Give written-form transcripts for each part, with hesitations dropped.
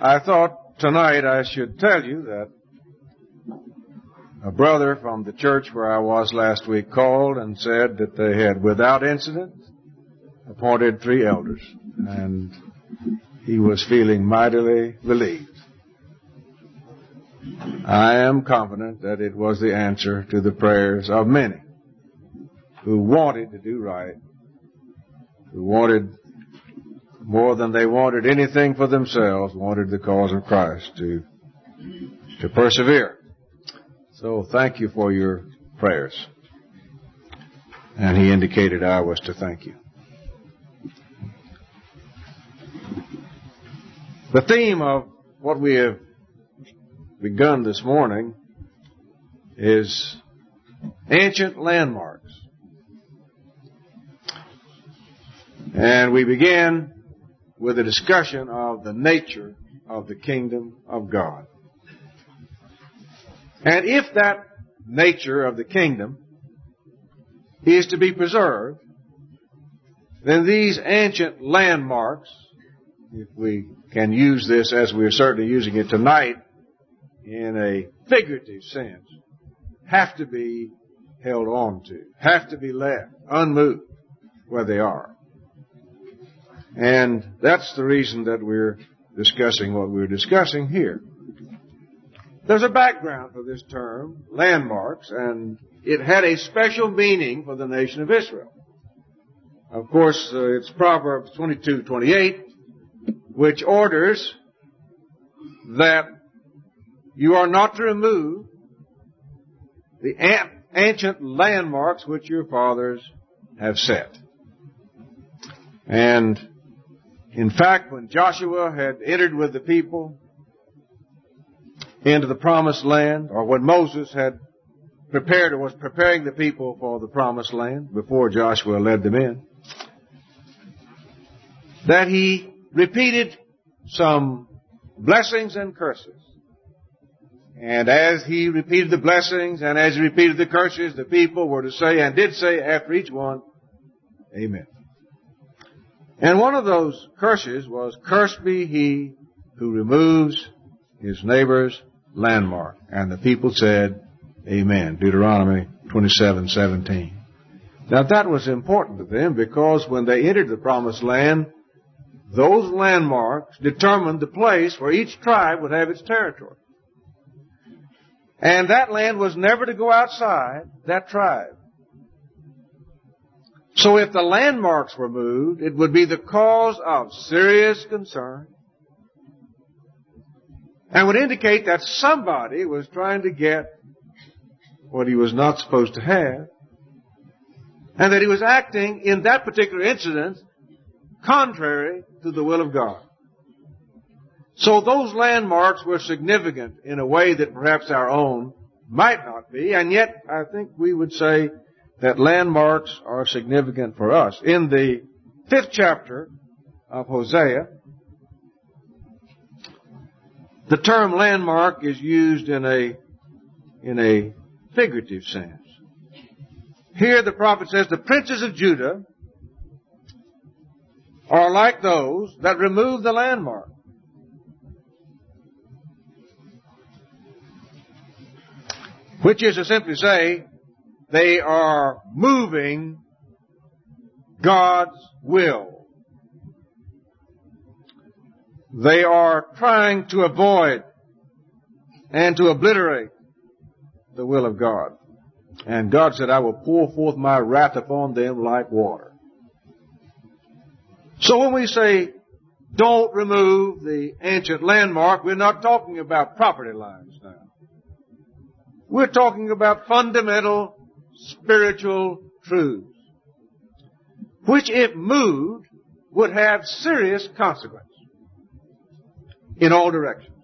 I thought tonight I should tell you that a brother from the church where I was last week called and said that they had, without incident, appointed 3 elders. And he was feeling mightily relieved. I am confident that it was the answer to the prayers of many who wanted to do right, who wanted more than they wanted anything for themselves, wanted the cause of Christ to persevere. So thank you for your prayers. And he indicated I was to thank you. The theme of what we have begun this morning is ancient landmarks. And we began with a discussion of the nature of the kingdom of God. And if that nature of the kingdom is to be preserved, then these ancient landmarks, if we can use this as we are certainly using it tonight in a figurative sense, have to be held on to, have to be left unmoved where they are. And that's the reason that we're discussing what we're discussing here. There's a background for this term, landmarks, and it had a special meaning for the nation of Israel. Of course, it's Proverbs 22:28, which orders that you are not to remove the ancient landmarks which your fathers have set. And in fact, when Joshua had entered with the people into the promised land, or when Moses had prepared or was preparing the people for the promised land before Joshua led them in, that he repeated some blessings and curses. And as he repeated the blessings and as he repeated the curses, the people were to say and did say after each one, Amen. And one of those curses was, cursed be he who removes his neighbor's landmark. And the people said, Amen. Deuteronomy 27:17. Now that was important to them because when they entered the promised land, those landmarks determined the place where each tribe would have its territory. And that land was never to go outside that tribe. So if the landmarks were moved, it would be the cause of serious concern and would indicate that somebody was trying to get what he was not supposed to have, and that he was acting in that particular incident contrary to the will of God. So those landmarks were significant in a way that perhaps our own might not be, and yet I think we would say that landmarks are significant for us. In the 5th chapter of Hosea, the term landmark is used in a figurative sense. Here the prophet says, the princes of Judah are like those that remove the landmark. Which is to simply say, they are moving God's will. They are trying to avoid and to obliterate the will of God. And God said, I will pour forth my wrath upon them like water. So when we say, don't remove the ancient landmark, we're not talking about property lines now. We're talking about fundamental spiritual truths, which if moved would have serious consequences in all directions.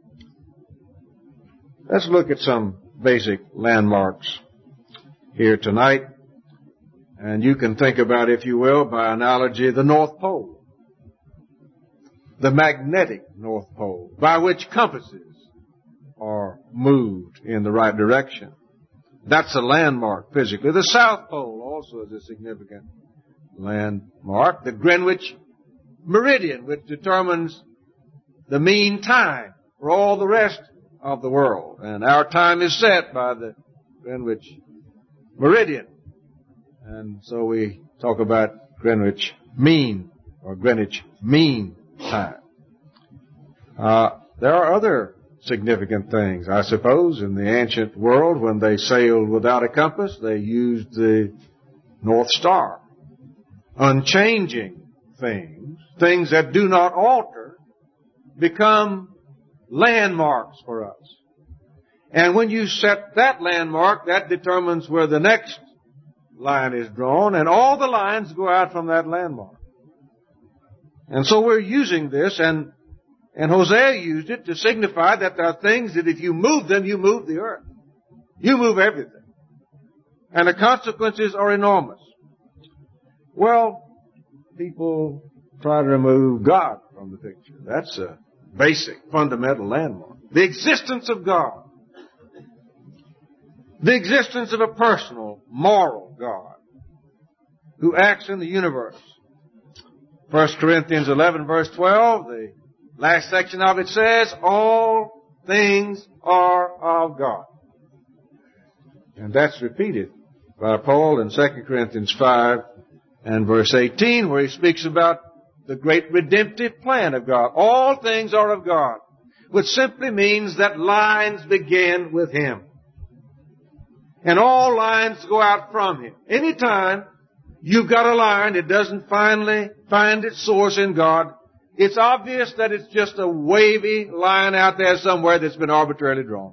Let's look at some basic landmarks here tonight. And you can think about, if you will, by analogy, the North Pole, the magnetic North Pole, by which compasses are moved in the right direction. That's a landmark physically. The South Pole also is a significant landmark. The Greenwich Meridian, which determines the mean time for all the rest of the world. And our time is set by the Greenwich meridian. And so we talk about Greenwich Mean, or Greenwich Mean Time. There are other significant things, I suppose. In the ancient world, when they sailed without a compass, they used the North Star. Unchanging things that do not alter, become landmarks for us. And when you set that landmark, that determines where the next line is drawn, and all the lines go out from that landmark. And so we're using this, and Hosea used it to signify that there are things that if you move them, you move the earth. You move everything. And the consequences are enormous. Well, people try to remove God from the picture. That's a basic, fundamental landmark. The existence of God. The existence of a personal, moral God who acts in the universe. 1 Corinthians 11, verse 12, the last section of it says, all things are of God. And that's repeated by Paul in 2 Corinthians 5 and verse 18, where he speaks about the great redemptive plan of God. All things are of God, which simply means that lines begin with Him. And all lines go out from Him. Anytime you've got a line that doesn't finally find its source in God, it's obvious that it's just a wavy line out there somewhere that's been arbitrarily drawn.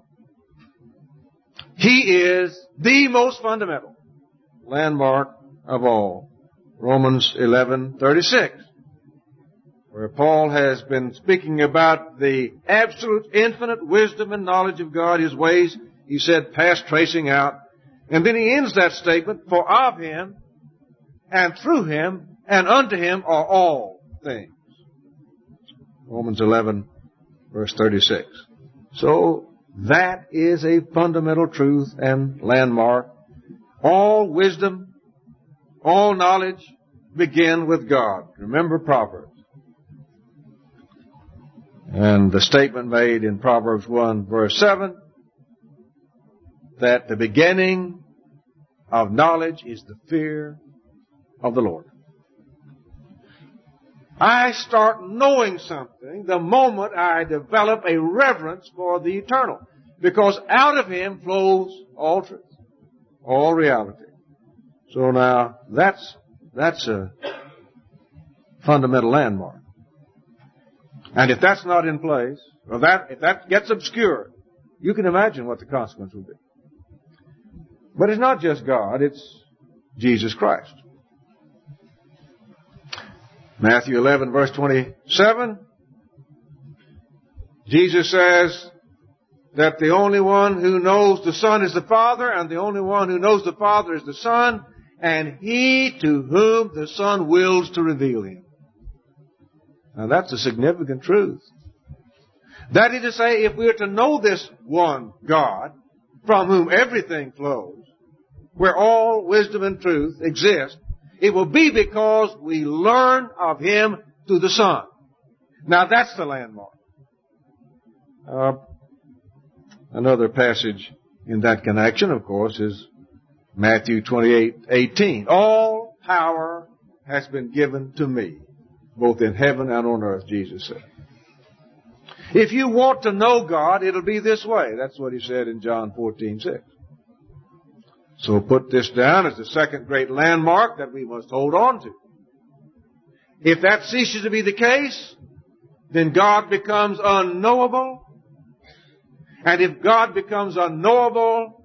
He is the most fundamental landmark of all. Romans 11:36, where Paul has been speaking about the absolute infinite wisdom and knowledge of God, His ways, he said, past tracing out. And then he ends that statement, for of Him, and through Him, and unto Him are all things. Romans 11, verse 36. So, that is a fundamental truth and landmark. All wisdom, all knowledge begin with God. Remember Proverbs. And the statement made in Proverbs 1, verse 7, that the beginning of knowledge is the fear of the Lord. I start knowing something the moment I develop a reverence for the eternal, because out of Him flows all truth, all reality. So now, that's a fundamental landmark. And if that's not in place, or if that gets obscured, you can imagine what the consequence will be. But it's not just God, it's Jesus Christ. Matthew 11, verse 27, Jesus says that the only one who knows the Son is the Father, and the only one who knows the Father is the Son, and He to whom the Son wills to reveal Him. Now that's a significant truth. That is to say, if we are to know this one God, from whom everything flows, where all wisdom and truth exist, it will be because we learn of Him through the Son. Now that's the landmark. Another passage in that connection, of course, is Matthew 28:18. All power has been given to me, both in heaven and on earth, Jesus said. If you want to know God, it'll be this way. That's what He said in John 14:6. So put this down as the second great landmark that we must hold on to. If that ceases to be the case, then God becomes unknowable. And if God becomes unknowable,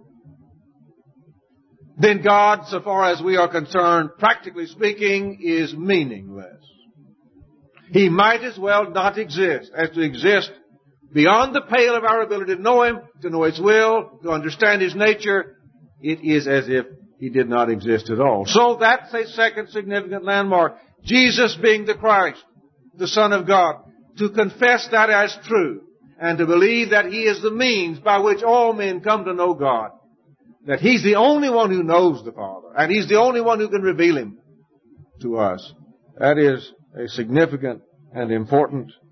then God, so far as we are concerned, practically speaking, is meaningless. He might as well not exist as to exist beyond the pale of our ability to know Him, to know His will, to understand His nature. It is as if He did not exist at all. So that's a second significant landmark. Jesus being the Christ, the Son of God. To confess that as true and to believe that He is the means by which all men come to know God. That He's the only one who knows the Father, and He's the only one who can reveal Him to us. That is a significant and important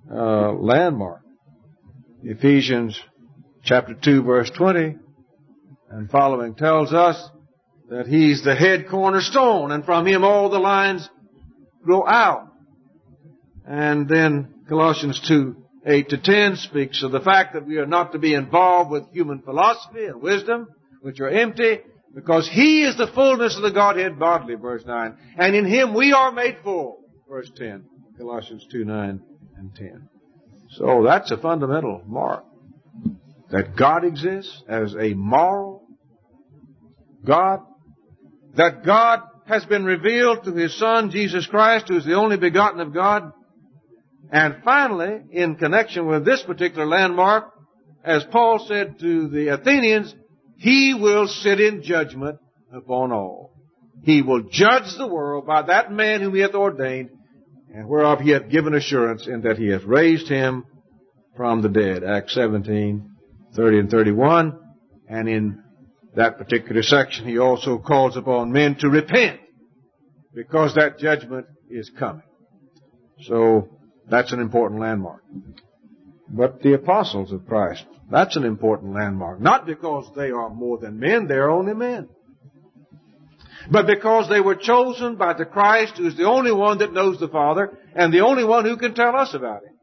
landmark. Ephesians chapter 2 verse 20 and following tells us that He's the head cornerstone, and from Him all the lines grow out. And then Colossians 2, 8-10 speaks of the fact that we are not to be involved with human philosophy and wisdom, which are empty, because He is the fullness of the Godhead bodily, verse 9. And in Him we are made full, verse 10. Colossians 2, 9 and 10. So that's a fundamental mark. That God exists as a moral God. That God has been revealed to His Son, Jesus Christ, who is the only begotten of God. And finally, in connection with this particular landmark, as Paul said to the Athenians, He will sit in judgment upon all. He will judge the world by that man whom He hath ordained, and whereof He hath given assurance, in that He hath raised Him from the dead. Acts 17, 30 and 31. And in that particular section, He also calls upon men to repent, because that judgment is coming. So, that's an important landmark. But the apostles of Christ, that's an important landmark. Not because they are more than men, they are only men. But because they were chosen by the Christ, who is the only one that knows the Father, and the only one who can tell us about Him.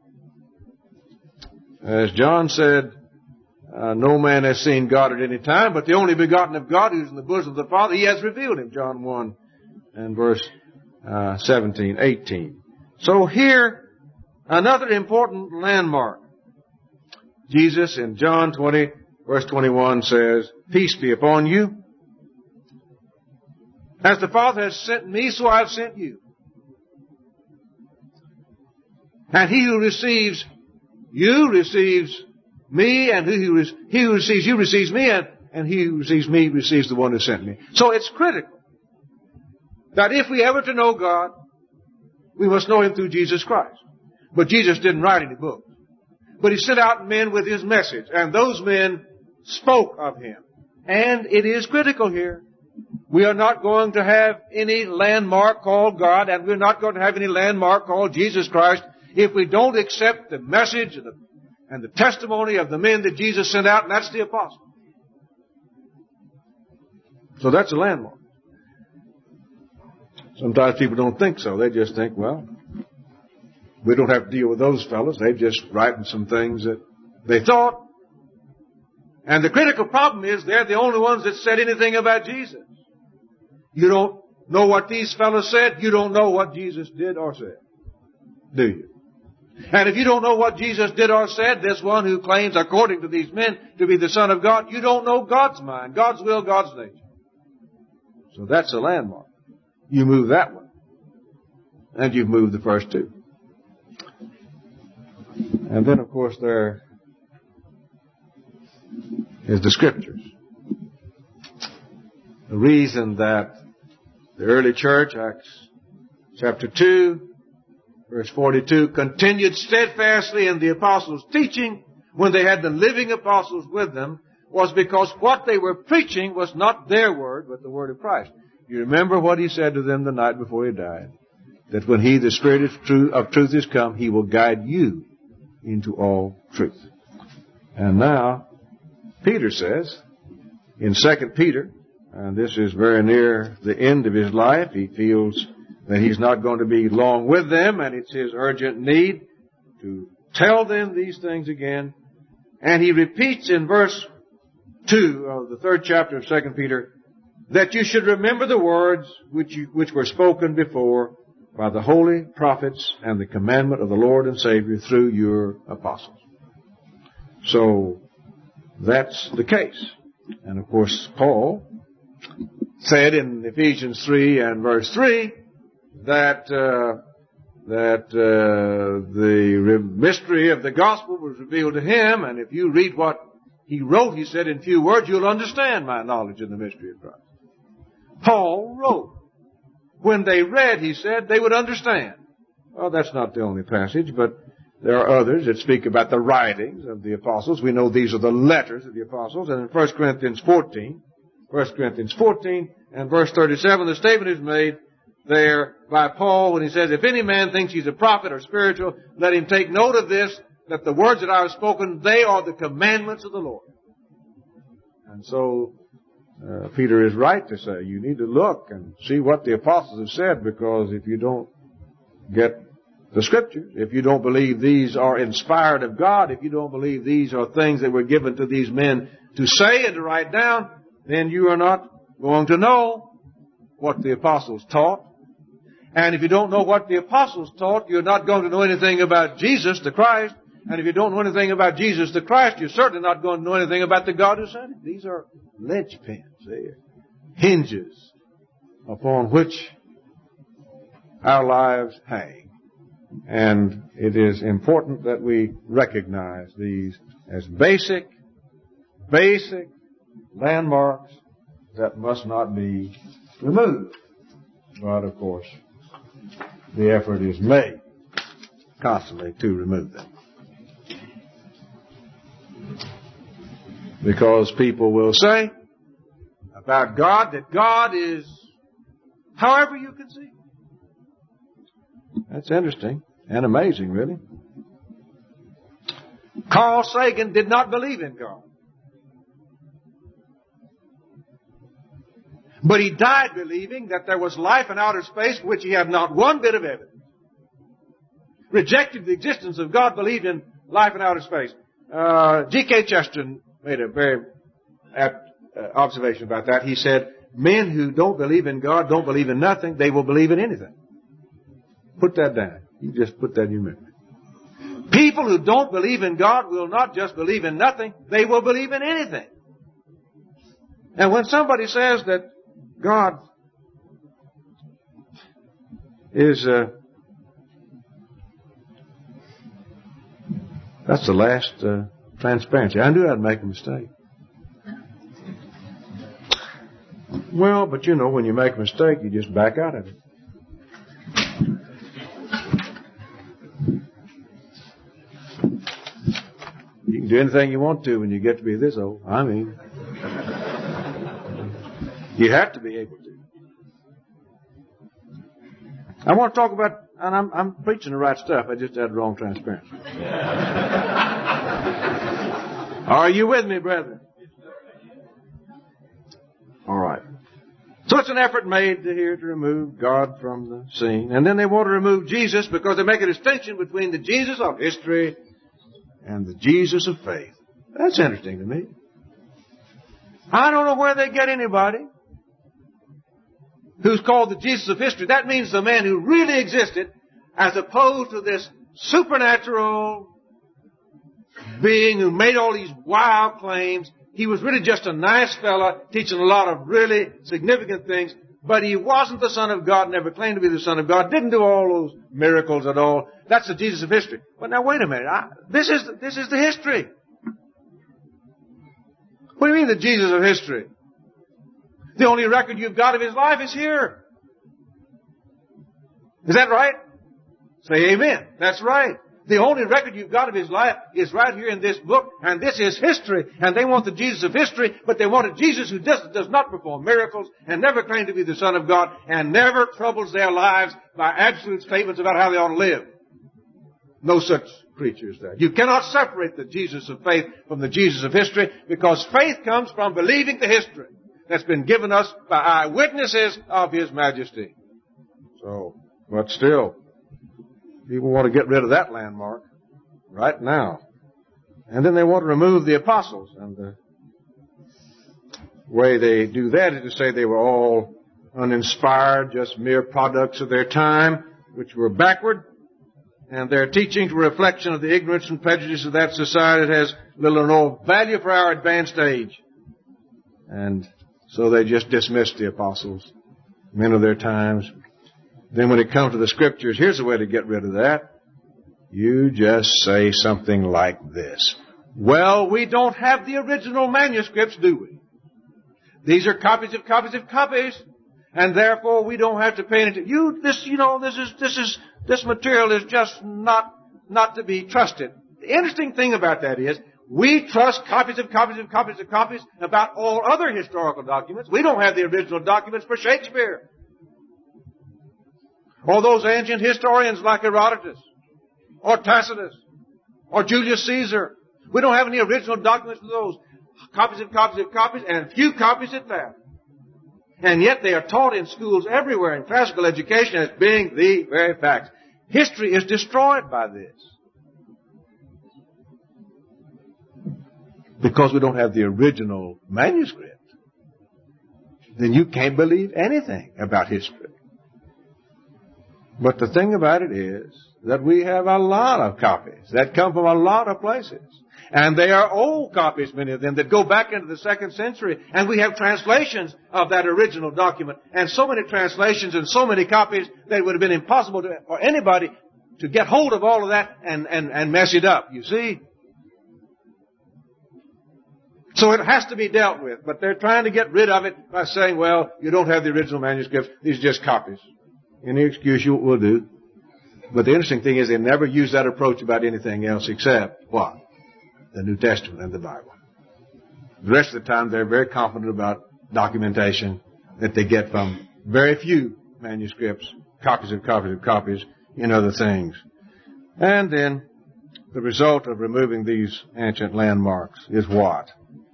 As John said, no man has seen God at any time, but the only begotten of God, who is in the bosom of the Father, He has revealed Him. John 1 and verse 17, 18. So here, another important landmark. Jesus in John 20, verse 21 says, Peace be upon you. As the Father has sent me, so I have sent you. And he who receives you receives me, and he who receives you receives me, and he who receives me receives the one who sent me. So it's critical that if we ever to know God, we must know Him through Jesus Christ. But Jesus didn't write any books. But He sent out men with His message, and those men spoke of Him. And it is critical here. We are not going to have any landmark called God, and we're not going to have any landmark called Jesus Christ if we don't accept the message and the testimony of the men that Jesus sent out, and that's the apostles. So that's a landmark. Sometimes people don't think so. They just think, well, we don't have to deal with those fellows. They're just writing some things that they thought. And the critical problem is they're the only ones that said anything about Jesus. You don't know what these fellows said. You don't know what Jesus did or said. Do you? And if you don't know what Jesus did or said, this one who claims, according to these men, to be the Son of God, you don't know God's mind, God's will, God's nature. So that's a landmark. You move that one. And you've moved the first two. And then, of course, there is the Scriptures. The reason that the early church, Acts chapter 2, verse 42, continued steadfastly in the apostles' teaching when they had the living apostles with them, was because what they were preaching was not their word, but the word of Christ. You remember what He said to them the night before He died? That when He, the Spirit of truth, is come, He will guide you into all truth. And now, Peter says, in 2 Peter, and this is very near the end of his life, he feels that he's not going to be long with them, and it's his urgent need to tell them these things again. And he repeats in verse 2 of the 3rd chapter of 2 Peter, that you should remember the words which were spoken before by the holy prophets and the commandment of the Lord and Savior through your apostles. So, that's the case. And of course, Paul said in Ephesians 3 and verse 3 that the mystery of the gospel was revealed to him, and if you read what he wrote, he said, in few words, you'll understand my knowledge in the mystery of Christ. Paul wrote. When they read, he said, they would understand. Well, that's not the only passage, but there are others that speak about the writings of the apostles. We know these are the letters of the apostles. And in 1 Corinthians 14 and verse 37, the statement is made there by Paul when he says, if any man thinks he's a prophet or spiritual, let him take note of this, that the words that I have spoken, they are the commandments of the Lord. And so, Peter is right to say, you need to look and see what the apostles have said, because if you don't get the Scriptures, if you don't believe these are inspired of God, if you don't believe these are things that were given to these men to say and to write down, then you are not going to know what the apostles taught. And if you don't know what the apostles taught, you're not going to know anything about Jesus the Christ. And if you don't know anything about Jesus the Christ, you're certainly not going to know anything about the God who sent him. These are linchpins. They're hinges upon which our lives hang. And it is important that we recognize these as basic landmarks that must not be removed. But, of course, the effort is made constantly to remove them. Because people will say about God that God is however you conceive. That's interesting and amazing, really. Carl Sagan did not believe in God. But he died believing that there was life in outer space for which he had not one bit of evidence. Rejected the existence of God, believed in life in outer space. G.K. Chesterton made a very apt observation about that. He said, men who don't believe in God don't believe in nothing. They will believe in anything. Put that down. You just put that in your memory. People who don't believe in God will not just believe in nothing. They will believe in anything. And when somebody says that God is, that's the last transparency. I knew I'd make a mistake. Well, but you know, when you make a mistake, you just back out of it. You can do anything you want to when you get to be this old. I mean, you have to be able to. I want to talk about, and I'm preaching the right stuff. I just had the wrong transparency. Are you with me, brethren? All right. So it's an effort made here to remove God from the scene. And then they want to remove Jesus because they make a distinction between the Jesus of history and the Jesus of faith. That's interesting to me. I don't know where they get anybody who's called the Jesus of history. That means the man who really existed, as opposed to this supernatural being who made all these wild claims. He was really just a nice fella teaching a lot of really significant things, but he wasn't the Son of God, never claimed to be the Son of God, didn't do all those miracles at all. That's the Jesus of history. But now wait a minute. This is the history. What do you mean the Jesus of history? The only record you've got of his life is here. Is that right? Say amen. That's right. The only record you've got of his life is right here in this book, and this is history. And they want the Jesus of history, but they want a Jesus who does not perform miracles and never claimed to be the Son of God and never troubles their lives by absolute statements about how they ought to live. No such creature is there. You cannot separate the Jesus of faith from the Jesus of history, because faith comes from believing the history that's been given us by eyewitnesses of His majesty. So, but still, people want to get rid of that landmark right now. And then they want to remove the apostles. And the way they do that is to say they were all uninspired, just mere products of their time, which were backward. And their teachings were a reflection of the ignorance and prejudice of that society that has little or no value for our advanced age. And so they just dismissed the apostles, men of their times. Then when it comes to the Scriptures, here's the way to get rid of that. You just say something like this. Well, we don't have the original manuscripts, do we? These are copies of copies of copies, and therefore we don't have to pay anything. This material is just not to be trusted. The interesting thing about that is, we trust copies of copies of copies of copies about all other historical documents. We don't have the original documents for Shakespeare. Or those ancient historians like Herodotus, or Tacitus, or Julius Caesar. We don't have any original documents of those. Copies and copies and copies, and few copies at that. And yet they are taught in schools everywhere in classical education as being the very facts. History is destroyed by this. Because we don't have the original manuscript. Then you can't believe anything about history. But the thing about it is that we have a lot of copies that come from a lot of places. And they are old copies, many of them, that go back into the 2nd century. And we have translations of that original document. And so many translations and so many copies that it would have been impossible for anybody to get hold of all of that and mess it up, you see. So it has to be dealt with. But they're trying to get rid of it by saying, well, you don't have the original manuscripts. These are just copies. Any excuse you will do. But the interesting thing is they never use that approach about anything else except what? The New Testament and the Bible. The rest of the time they're very confident about documentation that they get from very few manuscripts, copies of copies of copies, in other things. And then the result of removing these ancient landmarks is what?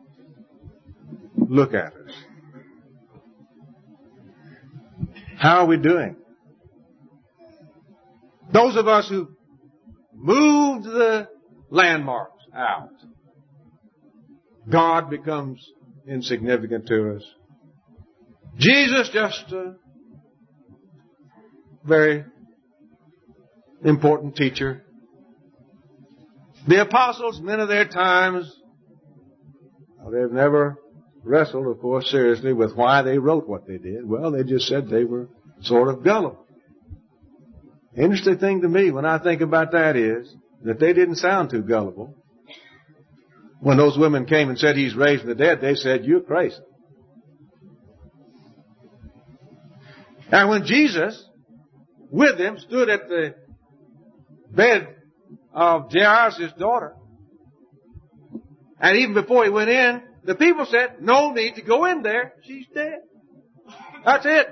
Look at us. How are we doing? Those of us who moved the landmarks out, God becomes insignificant to us. Jesus just a very important teacher. The apostles, men of their times, they've never wrestled, of course, seriously with why they wrote what they did. Well, they just said they were sort of gullible. The interesting thing to me when I think about that is that they didn't sound too gullible. When those women came and said he's raised from the dead, they said, you're crazy. And when Jesus, with them, stood at the bed of Jairus' daughter, and even before he went in, the people said, no need to go in there. She's dead. That's it.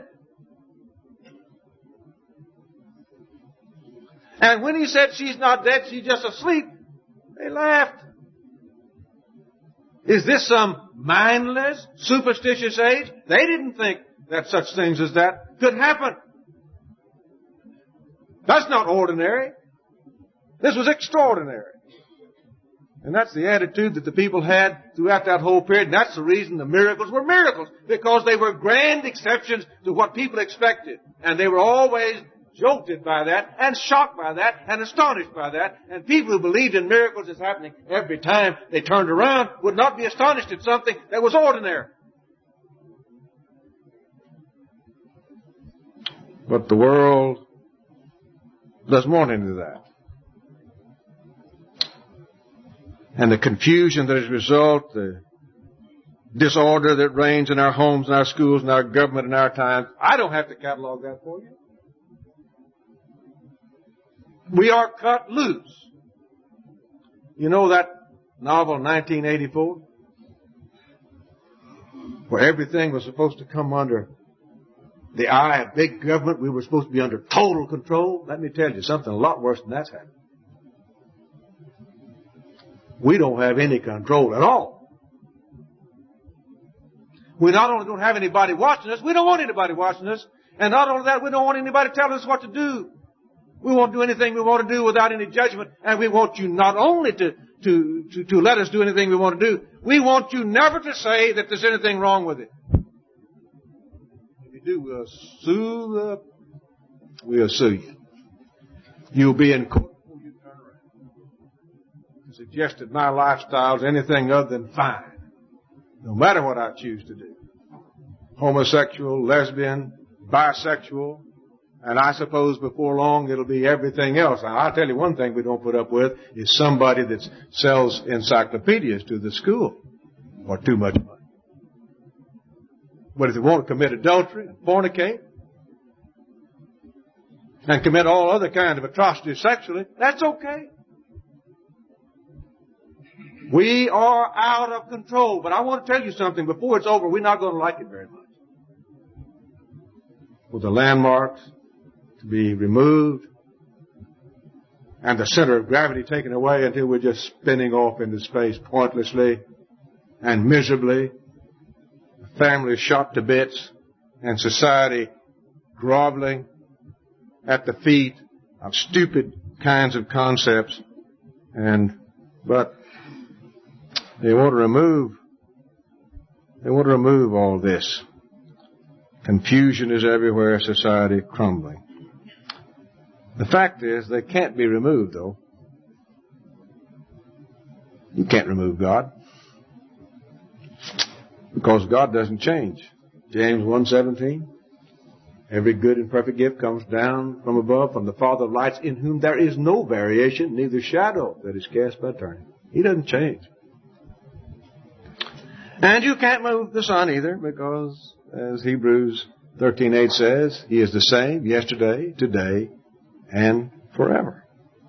And when he said she's not dead, she's just asleep, they laughed. Is this some mindless, superstitious age? They didn't think that such things as that could happen. That's not ordinary. This was extraordinary. And that's the attitude that the people had throughout that whole period. And that's the reason the miracles were miracles. Because they were grand exceptions to what people expected. And they were always jolted by that, and shocked by that, and astonished by that. And people who believed in miracles as happening every time they turned around would not be astonished at something that was ordinary. But the world does more into that. And the confusion that is a result, the disorder that reigns in our homes, in our schools, in our government, in our times, I don't have to catalog that for you. We are cut loose. You know that novel 1984? Where everything was supposed to come under the eye of big government. We were supposed to be under total control. Let me tell you, something a lot worse than that's happened. We don't have any control at all. We not only don't have anybody watching us, we don't want anybody watching us. And not only that, we don't want anybody telling us what to do. We won't do anything we want to do without any judgment. And we want you not only to let us do anything we want to do, we want you never to say that there's anything wrong with it. If you do, we'll sue you. You'll be in court before you turn around. Suggest that my lifestyle is anything other than fine, no matter what I choose to do. Homosexual, lesbian, bisexual, and I suppose before long it'll be everything else. Now, I'll tell you one thing we don't put up with is somebody that sells encyclopedias to the school for too much money. But if they want to commit adultery and fornicate and commit all other kinds of atrocities sexually, that's okay. We are out of control. But I want to tell you something. Before it's over, we're not going to like it very much. With the landmarks to be removed, and the center of gravity taken away until we're just spinning off into space pointlessly and miserably, families shot to bits, and society groveling at the feet of stupid kinds of concepts. But they want to remove all this. Confusion is everywhere, society crumbling. The fact is, they can't be removed, though. You can't remove God, because God doesn't change. James 1:17, every good and perfect gift comes down from above, from the Father of lights, in whom there is no variation, neither shadow that is cast by turning. He doesn't change. And you can't move the Son either, because, as Hebrews 13:8 says, He is the same yesterday, today, and forever.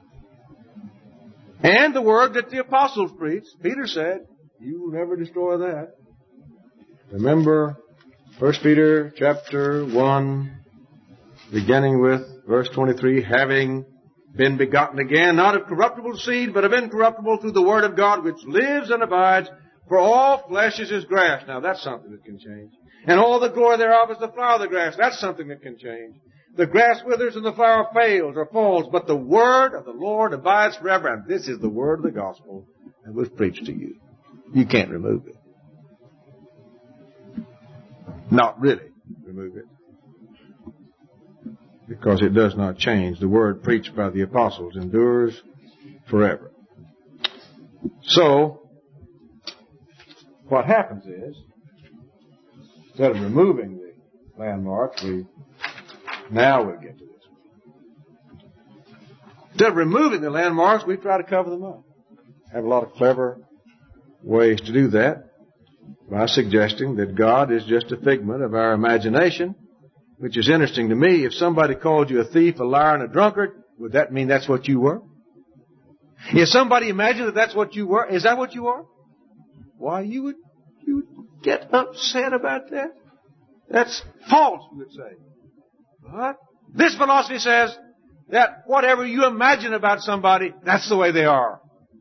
And the word that the apostles preached, Peter said, you will never destroy that. Remember 1 Peter chapter 1, beginning with verse 23, having been begotten again, not of corruptible seed, but of incorruptible, through the word of God, which lives and abides, for all flesh is as grass. Now that's something that can change. And all the glory thereof is the flower of the grass. That's something that can change. The grass withers and the flower fails or falls, but the word of the Lord abides forever. And this is the word of the gospel that was preached to you. You can't remove it. Not really remove it, because it does not change. The word preached by the apostles endures forever. So, what happens is, instead of removing the landmarks, now we'll get to this. Instead of removing the landmarks, we try to cover them up. Have a lot of clever ways to do that, by suggesting that God is just a figment of our imagination, which is interesting to me. If somebody called you a thief, a liar, and a drunkard, would that mean that's what you were? If somebody imagined that that's what you were, is that what you are? Why, you would get upset about that? That's false, you would say. But this philosophy says that whatever you imagine about somebody, that's the way they are.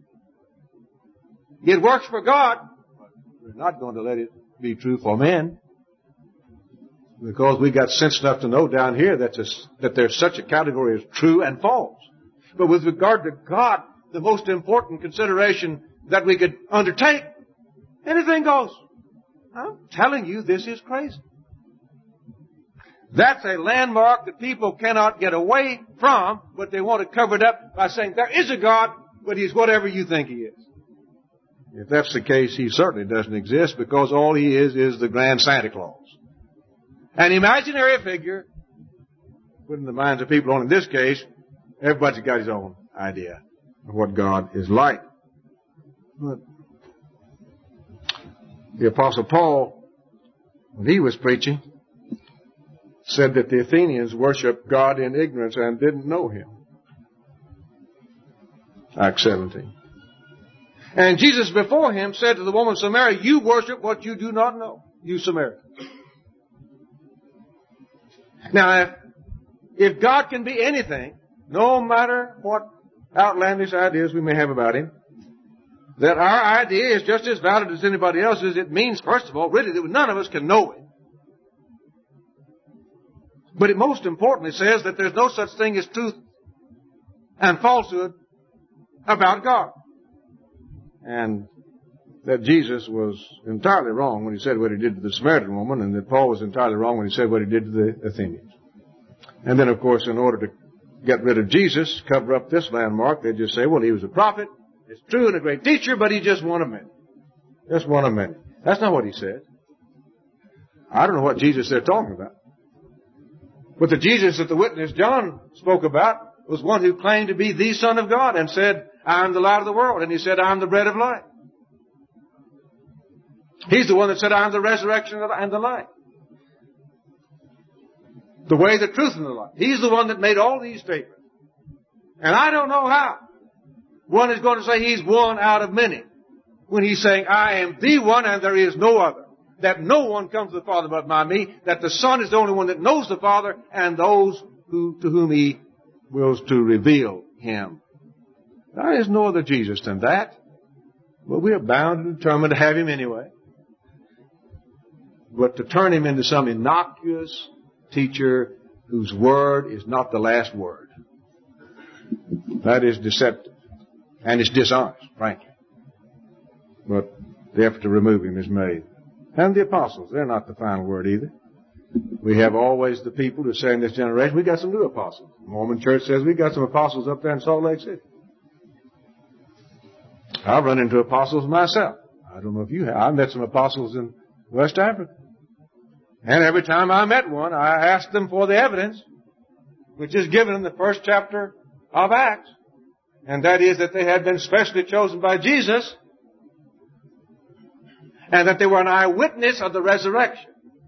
It works for God. We're not going to let it be true for men, because we got sense enough to know down here that there's such a category as true and false. But with regard to God, the most important consideration that we could undertake, anything goes. I'm telling you, this is crazy. That's a landmark that people cannot get away from, but they want to cover it up by saying there is a God, but He's whatever you think He is. If that's the case, He certainly doesn't exist, because all He is the grand Santa Claus. An imaginary figure, put in the minds of people, on in this case, everybody's got his own idea of what God is like. But the Apostle Paul, when he was preaching, said that the Athenians worshiped God in ignorance and didn't know Him. Acts 17. And Jesus before him said to the woman of Samaria, you worship what you do not know, you Samaritans. Now, if God can be anything, no matter what outlandish ideas we may have about Him, that our idea is just as valid as anybody else's, it means, first of all, really that none of us can know Him. But it most importantly says that there's no such thing as truth and falsehood about God. And that Jesus was entirely wrong when He said what He did to the Samaritan woman, and that Paul was entirely wrong when he said what he did to the Athenians. And then, of course, in order to get rid of Jesus, cover up this landmark, they just say, well, He was a prophet, it's true, and a great teacher, but He's just one of many. Just one of many. That's not what He said. I don't know what Jesus they're talking about. But the Jesus that the witness John spoke about was one who claimed to be the Son of God and said, I am the light of the world. And He said, I am the bread of life. He's the one that said, I am the resurrection and the life. The way, the truth, and the life. He's the one that made all these statements. And I don't know how one is going to say He's one out of many, when He's saying, I am the one and there is no other. That no one comes to the Father but by me. That the Son is the only one that knows the Father, and those to whom he wills to reveal him. There is no other Jesus than that. But we are bound and determined to have him anyway. But to turn him into some innocuous teacher whose word is not the last word, that is deceptive. And it's dishonest, frankly. But the effort to remove him is made. And the apostles, they're not the final word either. We have always the people who say in this generation, we got some new apostles. The Mormon Church says we got some apostles up there in Salt Lake City. I've run into apostles myself. I don't know if you have. I met some apostles in West Africa. And every time I met one, I asked them for the evidence, which is given in the first chapter of Acts. And that is that they had been specially chosen by Jesus, and that they were an eyewitness of the resurrection.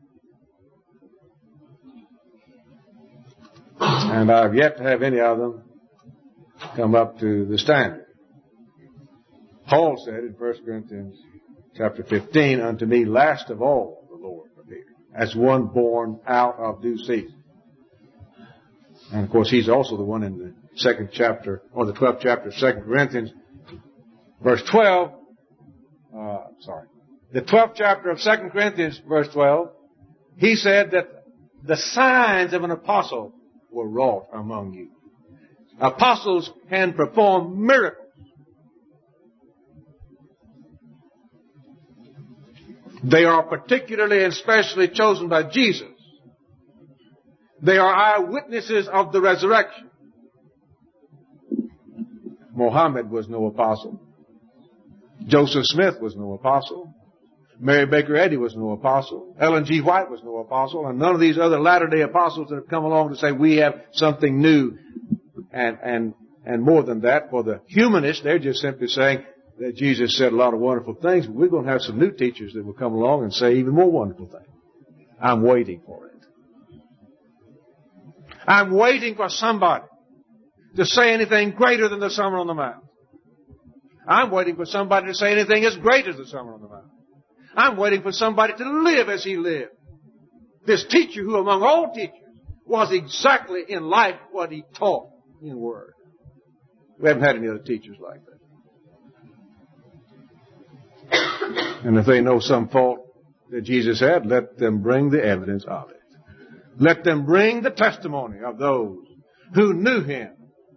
And I've yet to have any of them come up to the standard. Paul said in 1 Corinthians chapter 15, unto me last of all the Lord appeared, as one born out of due season. And of course he's also the one in the second chapter, or the 12th chapter of 2 Corinthians, verse 12, the 12th chapter of 2 Corinthians, verse 12, he said that the signs of an apostle were wrought among you. Apostles can perform miracles. They are particularly and specially chosen by Jesus. They are eyewitnesses of the resurrection. Mohammed was no apostle. Joseph Smith was no apostle. Mary Baker Eddy was no apostle. Ellen G. White was no apostle. And none of these other latter-day apostles that have come along to say we have something new. And more than that, for the humanists, they're just simply saying that Jesus said a lot of wonderful things, but we're going to have some new teachers that will come along and say even more wonderful things. I'm waiting for it. I'm waiting for somebody to say anything greater than the Sermon on the Mount. I'm waiting for somebody to say anything as great as the Sermon on the Mount. I'm waiting for somebody to live as he lived. This teacher who among all teachers was exactly in life what he taught in word. We haven't had any other teachers like that. And if they know some fault that Jesus had, let them bring the evidence of it. Let them bring the testimony of those who knew him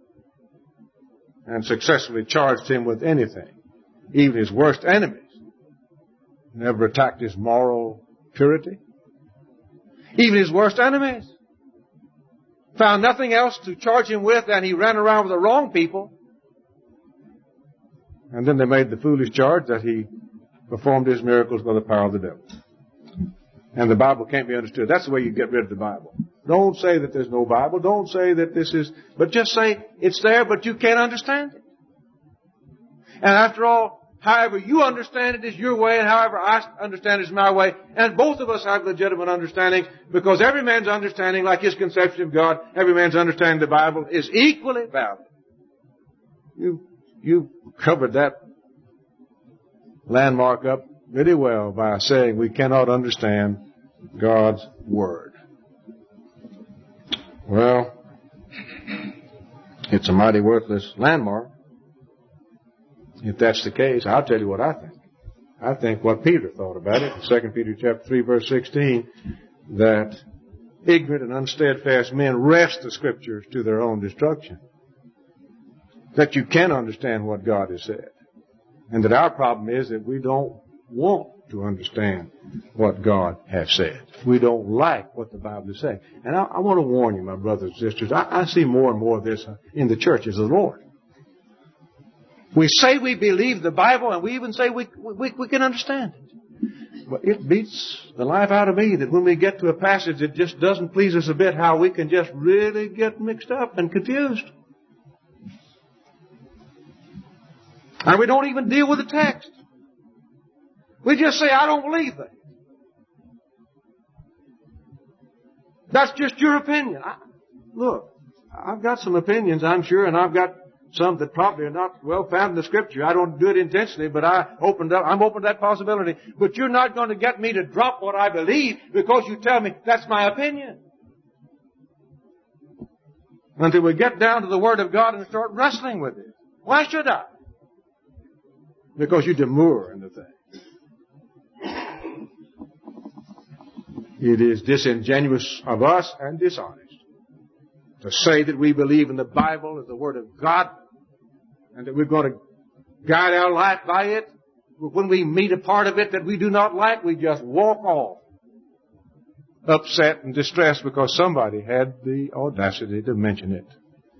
and successfully charged him with anything. Even his worst enemies never attacked his moral purity. Even his worst enemies found nothing else to charge him with, and he ran around with the wrong people. And then they made the foolish charge that he performed his miracles by the power of the devil. And the Bible can't be understood. That's the way you get rid of the Bible. Don't say that there's no Bible. Don't say that this is, but just say it's there, but you can't understand it. And after all, however you understand it is your way, and however I understand it is my way. And both of us have legitimate understanding, because every man's understanding, like his conception of God, every man's understanding of the Bible is equally valid. You covered that landmark up really well by saying we cannot understand God's Word. Well, it's a mighty worthless landmark. If that's the case, I'll tell you what I think. I think what Peter thought about it in 2 Peter chapter 3, verse 16, that ignorant and unsteadfast men wrest the Scriptures to their own destruction. That you can understand what God has said. And that our problem is that we don't want to understand what God has said. We don't like what the Bible is saying. And I want to warn you, my brothers and sisters, I see more and more of this in the churches of the Lord. We say we believe the Bible, and we even say we can understand it. But it beats the life out of me that when we get to a passage that just doesn't please us a bit, how we can just really get mixed up and confused. And we don't even deal with the text. We just say, I don't believe that. That's just your opinion. Look, I've got some opinions, I'm sure, and I've got some that probably are not well found in the Scripture. I don't do it intentionally, but I'm open to that possibility. But you're not going to get me to drop what I believe because you tell me that's my opinion. until we get down to the Word of God and start wrestling with it. Why should I? Because you demur in the thing. It is disingenuous of us and dishonest to say that we believe in the Bible as the Word of God and that we're going to guide our life by it. When we meet a part of it that we do not like, we just walk off, upset and distressed because somebody had the audacity to mention it.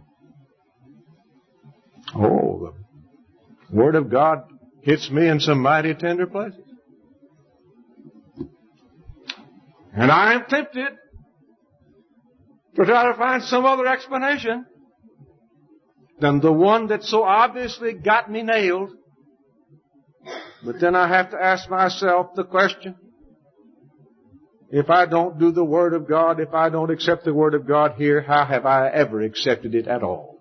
Oh, the Word of God hits me in some mighty tender places. And I am tempted to try to find some other explanation than the one that so obviously got me nailed. But then I have to ask myself the question, if I don't do the Word of God, if I don't accept the Word of God here, how have I ever accepted it at all?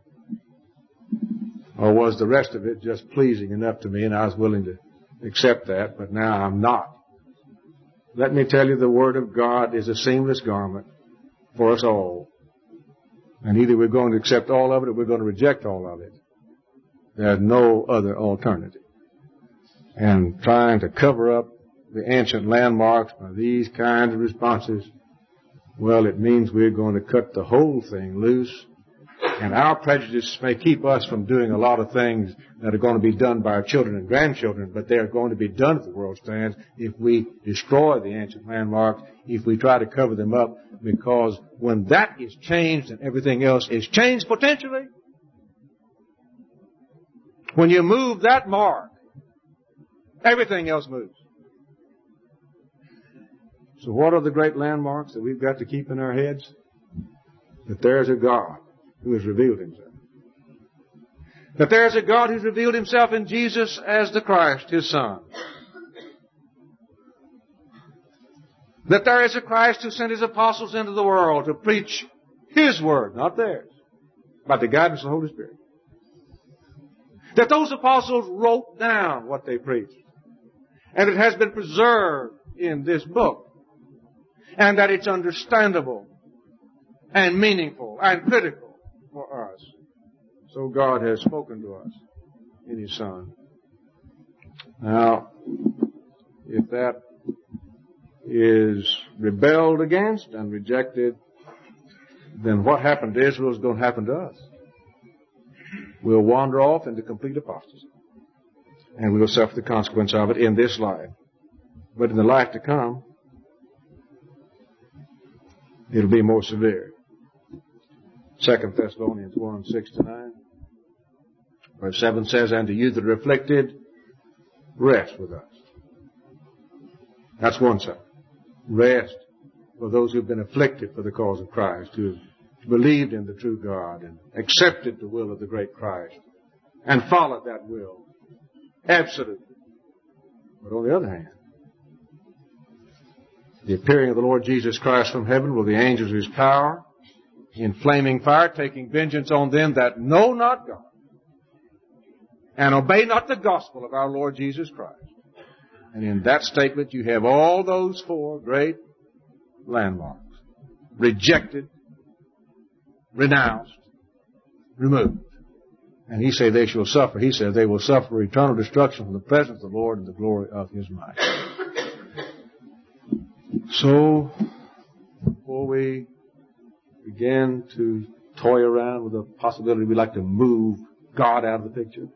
Or was the rest of it just pleasing enough to me and I was willing to accept that, but now I'm not? Let me tell you, the Word of God is a seamless garment for us all. And either we're going to accept all of it or we're going to reject all of it. There's no other alternative. And trying to cover up the ancient landmarks by these kinds of responses, well, it means we're going to cut the whole thing loose. And our prejudice may keep us from doing a lot of things that are going to be done by our children and grandchildren, but they are going to be done if the world stands if we destroy the ancient landmarks, if we try to cover them up, because when that is changed and everything else is changed potentially, when you move that mark, everything else moves. So what are the great landmarks that we've got to keep in our heads? That there's a God who has revealed Himself. That there is a God who's revealed Himself in Jesus as the Christ, His Son. That there is a Christ who sent His apostles into the world to preach His Word, not theirs, by the guidance of the Holy Spirit. That those apostles wrote down what they preached. And it has been preserved in this book. And that it's understandable and meaningful and critical for us. So God has spoken to us in His Son. Now, if that is rebelled against and rejected, then what happened to Israel is going to happen to us. We'll wander off into complete apostasy. And we'll suffer the consequence of it in this life. But in the life to come, it'll be more severe. 2 Thessalonians 1, 6-9. Verse 7 says, "And to you that are afflicted, rest with us." That's one side. Rest for those who have been afflicted for the cause of Christ, who have believed in the true God and accepted the will of the great Christ and followed that will. Absolutely. But on the other hand, the appearing of the Lord Jesus Christ from heaven with the angels of His power in flaming fire, taking vengeance on them that know not God and obey not the gospel of our Lord Jesus Christ. And in that statement you have all those four great landmarks. Rejected, renounced, removed. And He said they shall suffer. He said they will suffer eternal destruction from the presence of the Lord and the glory of His might. So, before we begin to toy around with the possibility we'd like to move God out of the picture,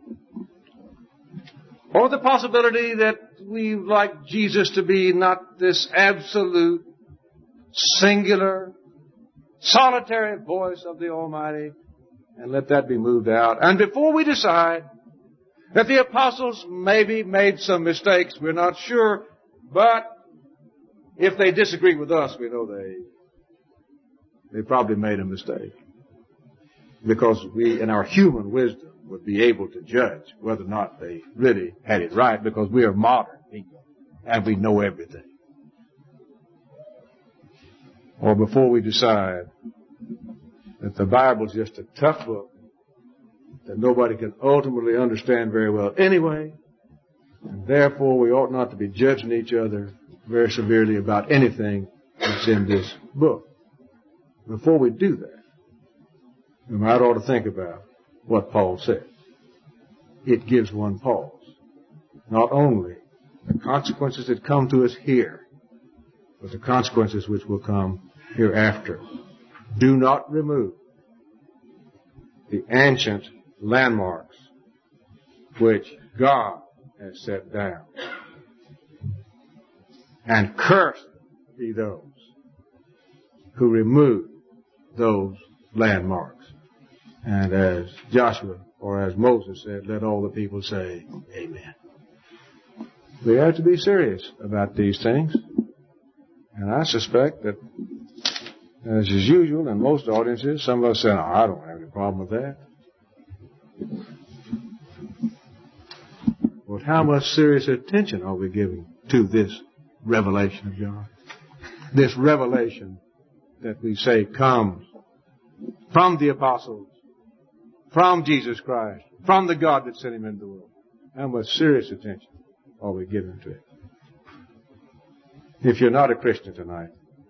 or the possibility that we like Jesus to be not this absolute, singular, solitary voice of the Almighty, and let that be moved out. And before we decide that the apostles maybe made some mistakes, we're not sure, but if they disagree with us, we know they probably made a mistake. Because we, in our human wisdom, would be able to judge whether or not they really had it right, because we are modern people and we know everything. Or before we decide that the Bible is just a tough book that nobody can ultimately understand very well anyway, and therefore we ought not to be judging each other very severely about anything that's in this book. Before we do that, we might ought to think about what Paul said. It gives one pause. Not only the consequences that come to us here, but the consequences which will come hereafter. Do not remove the ancient landmarks which God has set down. And cursed be those who remove those landmarks. And as Joshua or as Moses said, let all the people say, Amen. We have to be serious about these things. And I suspect that, as is usual in most audiences, some of us say, no, I don't have any problem with that. But how much serious attention are we giving to this revelation of God? This revelation that we say comes from the apostles, from Jesus Christ, from the God that sent him into the world. How much serious attention are we giving to it? If you're not a Christian tonight,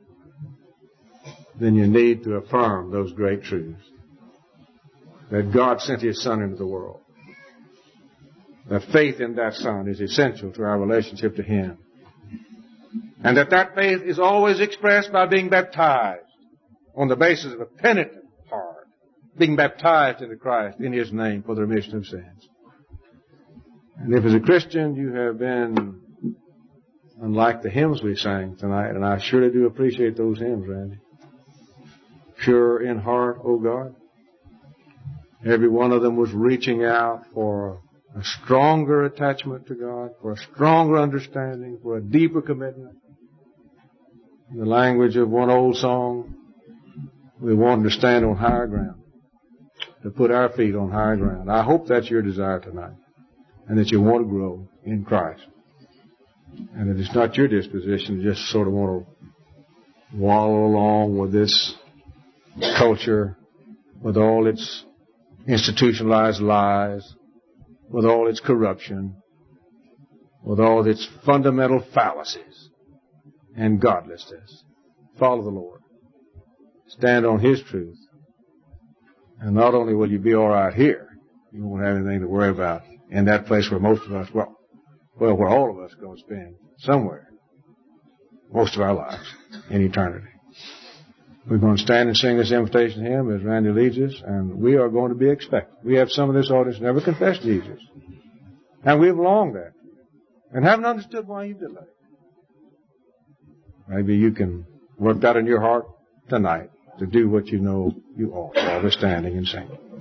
then you need to affirm those great truths. That God sent his Son into the world. That faith in that Son is essential to our relationship to him. And that faith is always expressed by being baptized on the basis of a penitent heart. Being baptized into Christ in his name for the remission of sins. And if as a Christian you have been unlike the hymns we sang tonight, and I surely do appreciate those hymns, Randy. Pure in heart, O God. Every one of them was reaching out for a stronger attachment to God, for a stronger understanding, for a deeper commitment. In the language of one old song, we want to stand on higher ground, to put our feet on higher ground. I hope that's your desire tonight, and that you want to grow in Christ. And it is not your disposition to just sort of want to wallow along with this culture, with all its institutionalized lies, with all its corruption, with all its fundamental fallacies and godlessness. Follow the Lord. Stand on his truth. And not only will you be all right here, you won't have anything to worry about in that place where most of us, where all of us are going to spend somewhere most of our lives in eternity. We're going to stand and sing this invitation hymn as Randy leads us, and we are going to be expectant. We have some of this audience who never confessed Jesus, and we've longed after you, and haven't understood why you delayed. Maybe you can work that in your heart tonight to do what you know you ought while we're standing and singing.